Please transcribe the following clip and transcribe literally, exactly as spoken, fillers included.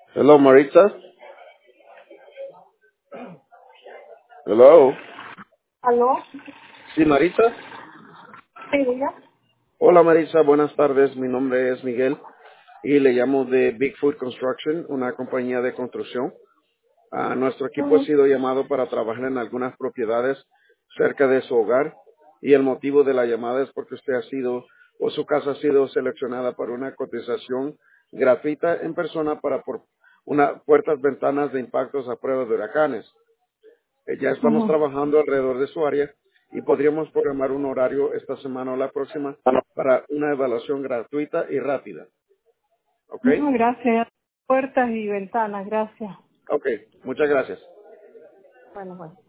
Hello, Maritza. Hello. ¿Aló? Sí, Maritza. Sí, diga. Hola, Maritza. Buenas tardes. Mi nombre es Miguel y le llamo de Bigfoot Construction, una compañía de construcción. Ah, nuestro equipo ha Ujú, sido llamado para trabajar en algunas propiedades cerca de su hogar y el motivo de la llamada es porque usted ha sido o su casa ha sido seleccionada para una cotización gratuita en persona para por una puertas, ventanas de impactos a prueba de huracanes. Eh, Ya estamos ujú. trabajando alrededor de su área y podríamos programar un horario esta semana o la próxima para una evaluación gratuita y rápida. ¿Ok? No, gracias. Puertas y ventanas, gracias. Ok, muchas gracias. Bueno, bueno.